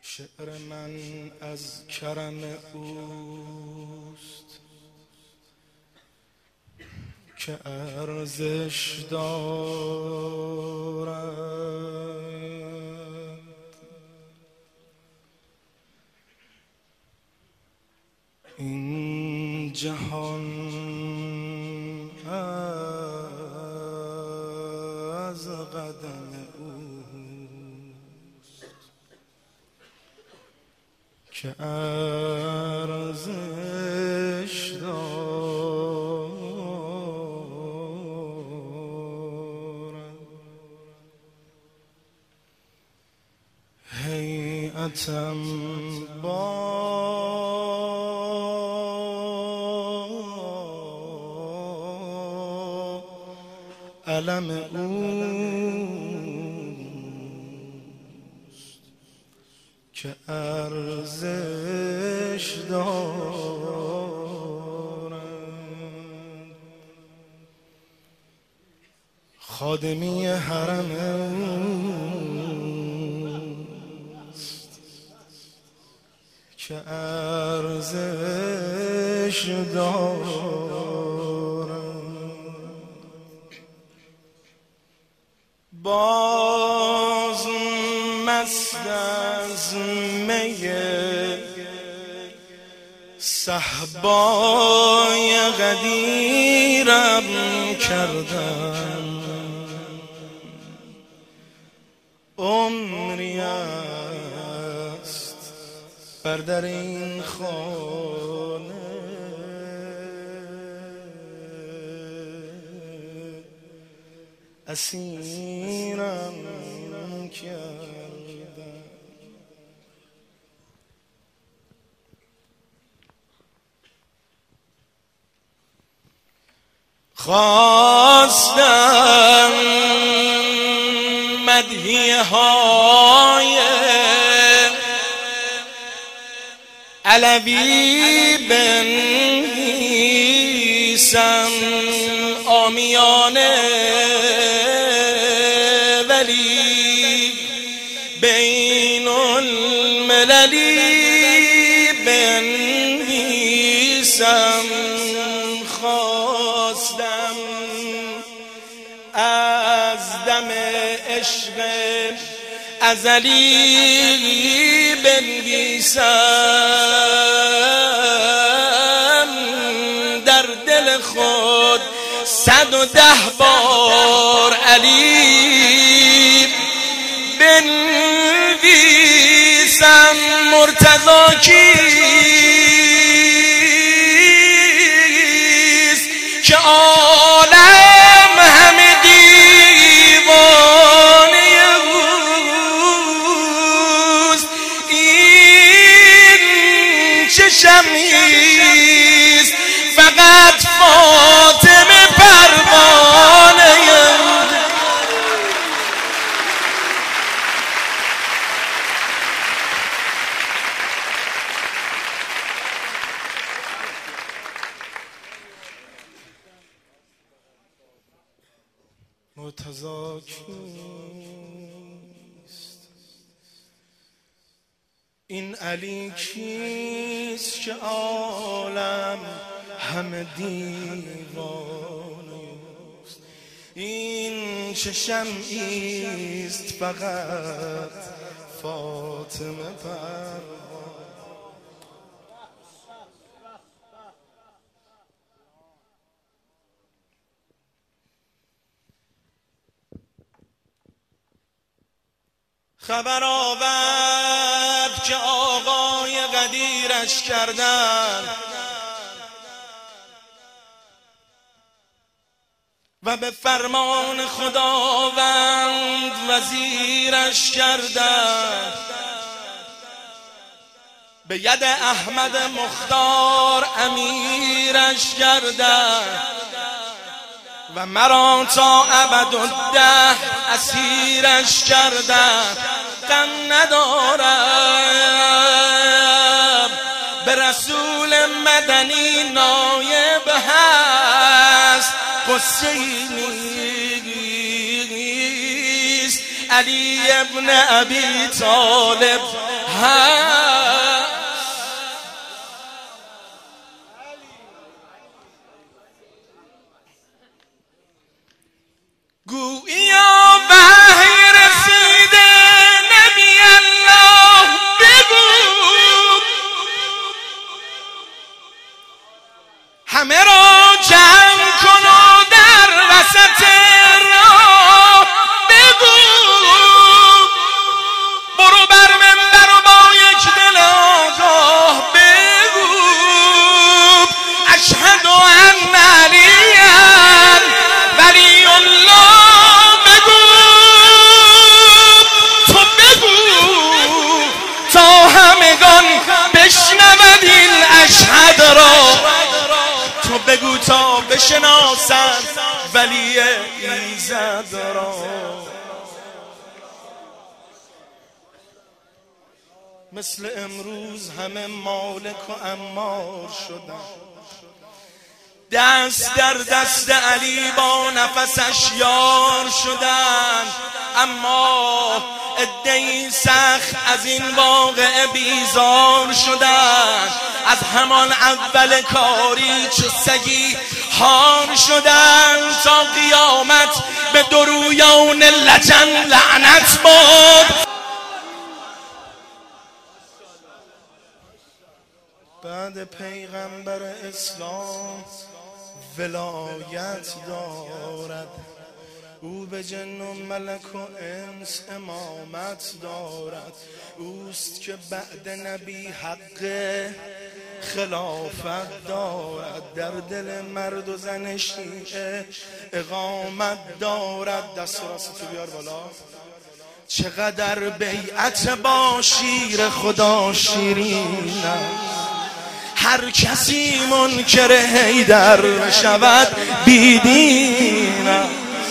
شعر من از کرم اوست که ارزش دارد. این جهان از قدم اوست که ارزش دارد. هیئتم با علم اوست که ارزش دارد. خادمی حرم اوست که ارزش دارد. باز مست از می صهبای غدیرم کردم. عمری است بر در این خانه اسیرم کردم. خواستم مدحیه های علوی بنویسم عامیانه، ولی بین المللی بنویسم. خواستم از دم عشق ازلی بنویسم در دل خود 110 بار علی بنویسم. مرتضی کیست که عالم همه دیوانه اوست؟ این چه شمیست فقط فاطمه پروانه. مرتضی کیست؟ این علی کیست که عالم همه دیوانه است؟ این چه شمعیست فقط فاطمه پروانه. خبر آورد که آقای غدیرش کردن و به فرمان خداوند وزیرش کردن. به ید احمد مختار امیرش کردن و مرا تا ابدالدهر اسیرش کردن. غم ندارم به رسول مدنی نایب هست، قصه نیست علی ابن ابی طالب هست. گویا وحی رسیده نبی الله بگو همه را جمع کن و در وسط راه بگو برو بر منبر و با یک دل آگاه بگو اشهد ان علیا ولی الله بگو تو بگو تا همگان بشنود این اشهد را تو بگو تا بشناسند ولی ایزد را. مثل امروز همه مالک و امار شدن، دست در دست علی با نفسش یار شدن، اما عده‌ای سخت از این واقعه بیزار شدن، از همان اول کاری چو سگی هار شدن، تا قیامت به درویان لجن لعنت باد. بعد پیغمبر اسلام ولایت دارد، او به جن و ملک و انس امامت دارد، اوست که بعد نبی حق خلافت دارد، در دل مرد و زن شیعه اقامت دارد. دست راستو بیار بالا. چقدر بیعت با شیر خدا شیرین است، هر کسی منکر حیدر شود بیدین است.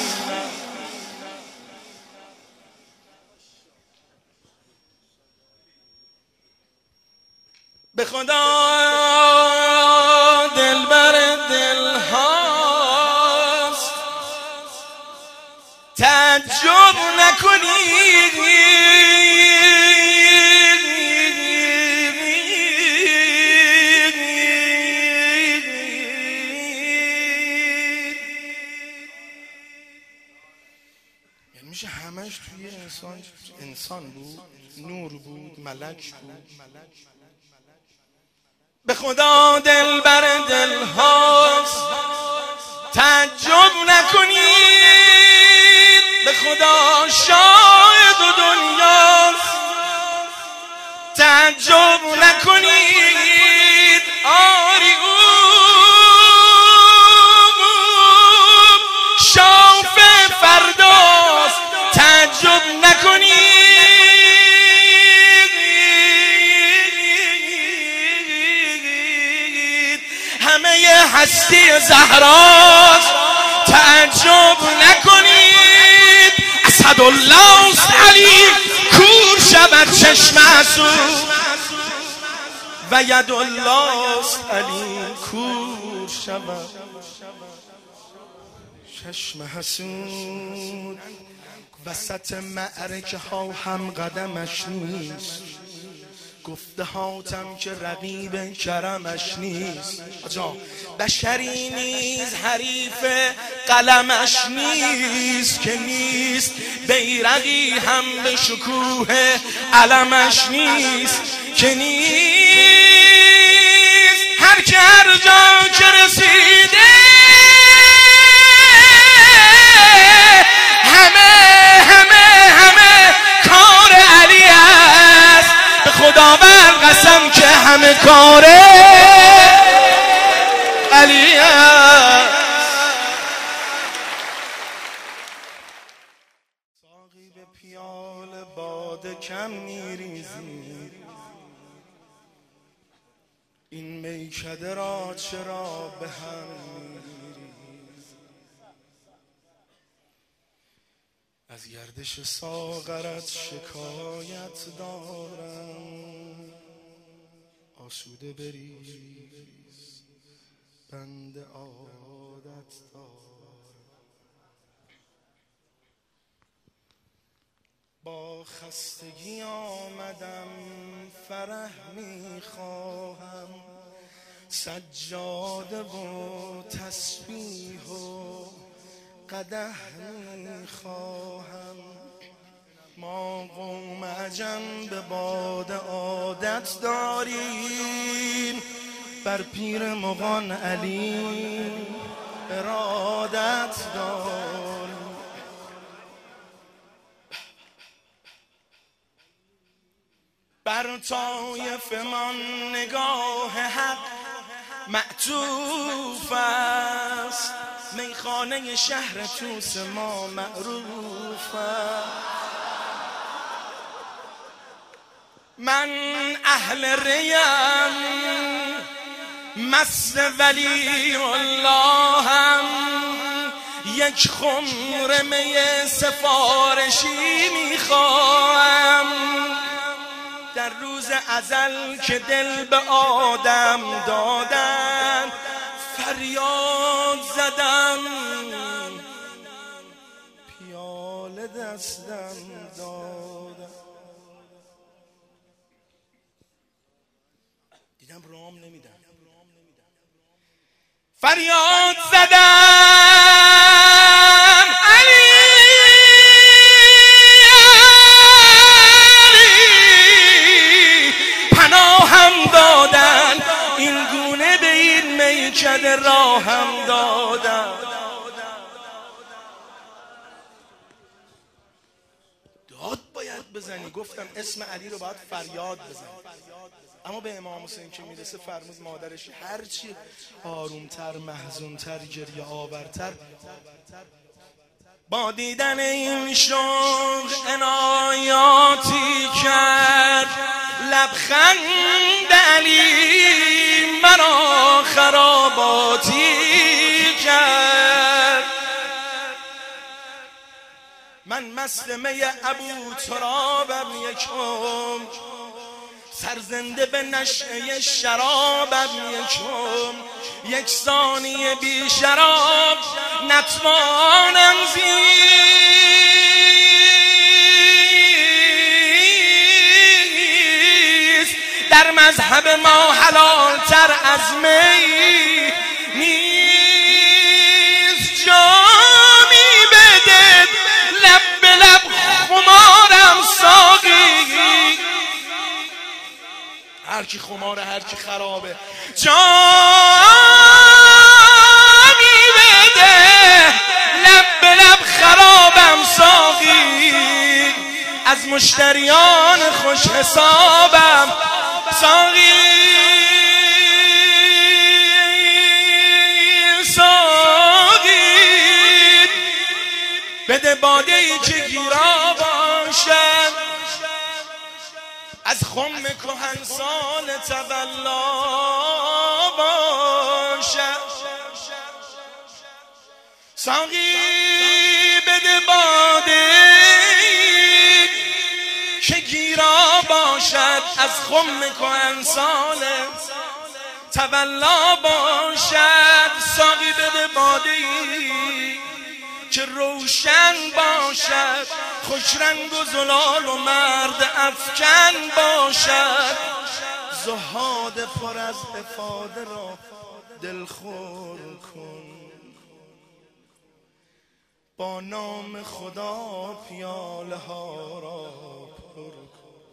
به خدا دلبر دل هاست تعجب نکنید، یعنی میشه همش توی انسان بود، نور بود، ملک بود. به خدا دلبر دل هاست تعجب نکنید، به خدا شاهد و دنیاست تعجب نکنید، آری او شاف فرداست تعجب نکنید. همه هستی زهراست تعجب نکنید، اسدالله است علی کور شود چشم حسود، و ید الله است علی کور شود چشم حسود. وسط معرکه ها هم قدمش نیست، گفته هاتم که رقیب کرمش نیست، بشری نیز حریف قلمش نیست، که نیست بیرقی هم به شکوه علمش نیست، که نیست هر که هر جا که رسیده همه کار علی است. به خداوند قسم که همه کار علی است. ساقی به پیال باده کم میریزی، این میکده را چرا به هم میریزی؟ از گردش ساغرت شکایت دارم، آسوده بریز بند عادت دارم. با خستگی آمدم فرح میخواهم، سجاده و تسبیح و قدح میخواهم. ما قوم عجم به باد عادت داریم، بر پیر مغان علی ارادت داریم. بر طایف من نگاه حق معطوف است، میخانه شهر توس ما معروف است. من اهل ریم مست ولی اللهم، یک خمر می سفارشی میخواهم. در روز ازل که دل به آدم دادن، فریاد زدم پیاله دستم دادم. دیدم رام نمیدم، فریاد زدم علی پناهم دادن، این گونه به این میکده راهم دادن. داد باید بزنی، گفتم اسم علی رو باید فریاد بزنی. اما به امام حسین که میرسه فرمود مادرش هرچی آرومتر محزونتر گریه آورتر با دیدن این شوق عنایاتی کرد. لبخند علی مرا خراباتی کرد. من مست می ابو ترابم یکم، سرزنده به نشأه شرابم یکم. یک ثانیه بی شراب نتوانم زیست. در مذهب ما حلال تر از می نیست. جامی بده لب به لب خمارم ساقی، هر کی خماره هر کی خرابه. جامی بده لب به لب خرابم ساقی، از مشتریان خوش حسابم ساقی. ساقی بده باده ای که گیرا باشد، از خم کهنسال تولا باشد. ساقی بده باده که گیرا باشد، از خم کهنسال تولا باشد. ساقی بده باده که روشن باشد، خوش رنگ و زلال و مرد افکن باشد. زهاد پر از افاده را دلخور کن، با نام خدا پیاله ها را پر کن.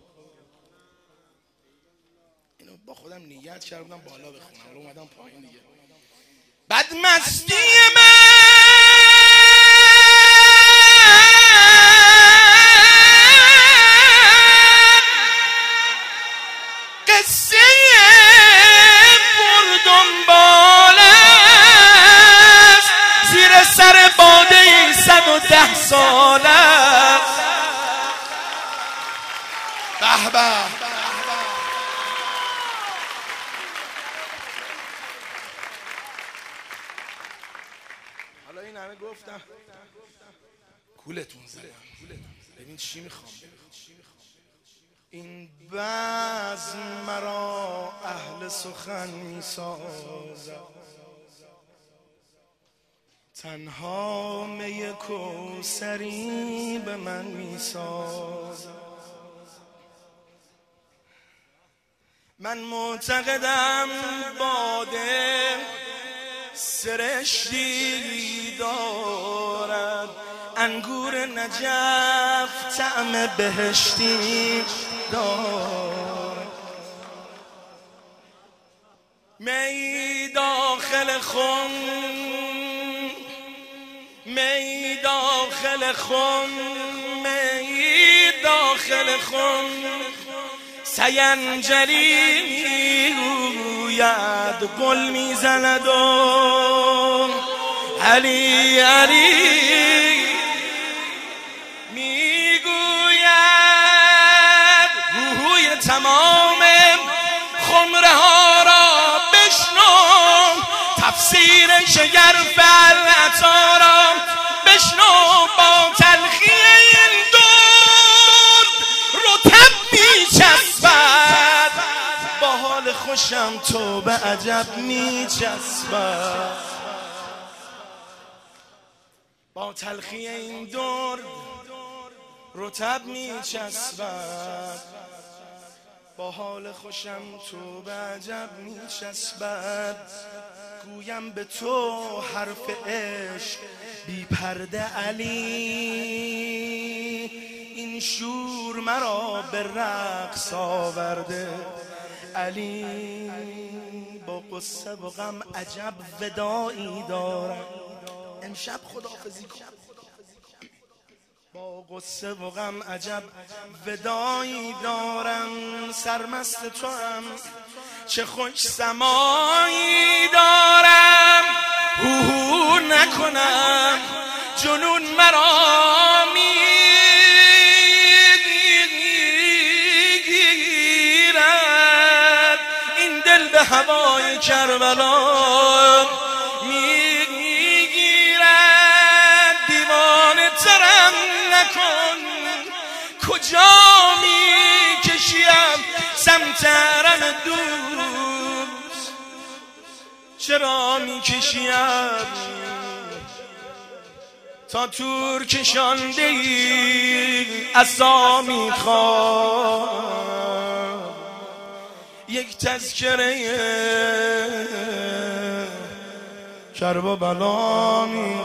اینو با خودم نیت کردم بالا بخونم، حالا اومدم پایین دیگه. بدمستی سر باده 110 ساله. به به حالا این همه گفتم کولتون زدم. ببین چی میخوام. این بزم مرا اهل سخن میسازد، تنها می کوثری به من میساز. من معتقدم باده سرشتی دارد، انگور نجف طعم بهشتی دارد. می داخل خم، می داخل خم، می داخل خم، سینجری میگوید گل میزند و علی علی میگوید. روحوی تمام خمره ها را بشنو، تفسیر شگرف العطا را بشنو. با تلخی این دور رطب میچسبد، با حال خوشم تو به عجب میچسبد. با تلخی این دور رطب میچسبد، با حال خوشم تو به عجب میچسبد. گویم به تو حرف عشق بی پرده علی، این شور مرا به رقص آورده علی. با قصه و غم عجب وداعی دارم، امشب خداحافظی کن. با قصه و غم عجب وداعی دارم، سرمست تو هم چه خوش سمایی دارم. هو نکنم جنون مرا میگیرد، این دل به هوای کربلا میگیرد. دیوانه ترم نکن، کجا میکشیم سمت حرم دوست، چرا میکشیم تا تور کشانده ای عصا میخواد. یک تذکره کرب و بلا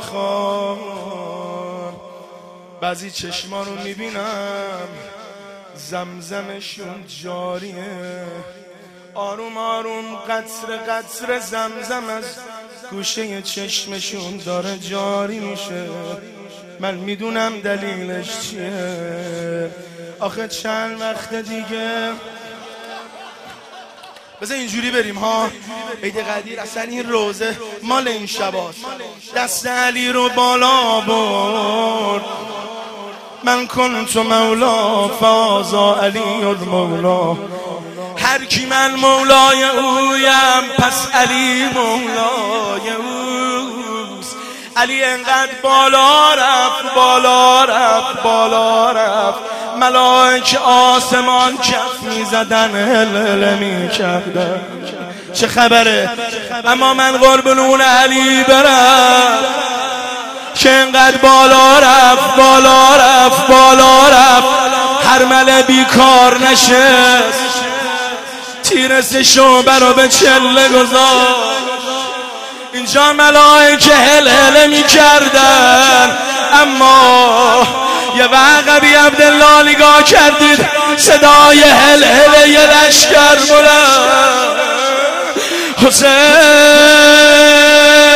میخواد. بعضی چشما رو میبینم زمزمشون جاریه، آروم آروم قطر قطر زمزم از گوشه چشمشون داره جاری میشه. من میدونم دلیلش چیه، آخه چند وقت دیگه بذار اینجوری بریم ها. عید قدیر اصلا این روزه مال این شباست. دست علی رو بالا برد، من کنت مولا فازا علی المولا. هر کی من مولای اویم پس علی مولای اوست. علی انقدر بالا رفت بالا رفت بالا رفت، ملائکه آسمان کف میزدن هلهله میکردن. چه خبره؟ اما من قربون علی برم که انقدر بالا رفت بالا رفت بالا رفت، هر مله بیکار نشست، تیرس شعبه رو به چله گذاشت. اینجا ملائکه هلهله میکردن، اما یه وقبی عبدالله نگاه کردید صدای هلهله یه لشکر بلند حسین.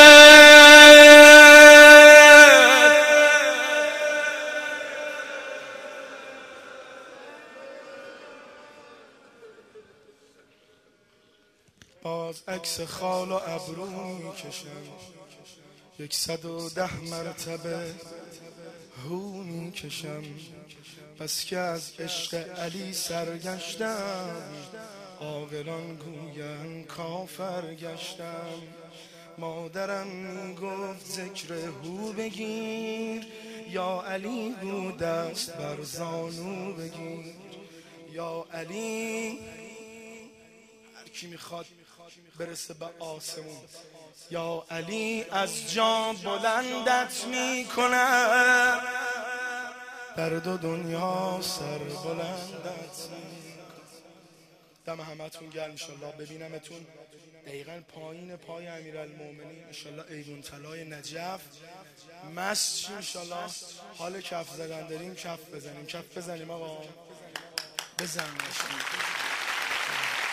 باز عکس خال و ابرو میکشم، 110 مرتبه هو میکشم. پس که از عشق علی سرگشتم، عاقلان گویند کافر گشتم. مادرم میگفت ذکر هو بگیر، یا علی گو دست بر زانو بگیر. یا علی کی میخواد برسه به آسمون. یا علی از جا بلندت میکنم، در دو دنیا سر بلندت میکنم. دم همتون گرم، انشالله ببینمتون دقیقا پایین پای امیرالمومنین، انشالله ایوان طلای نجف مست شیم انشالله. حال کف زدن داریم، کف بزنیم آقا، بزن.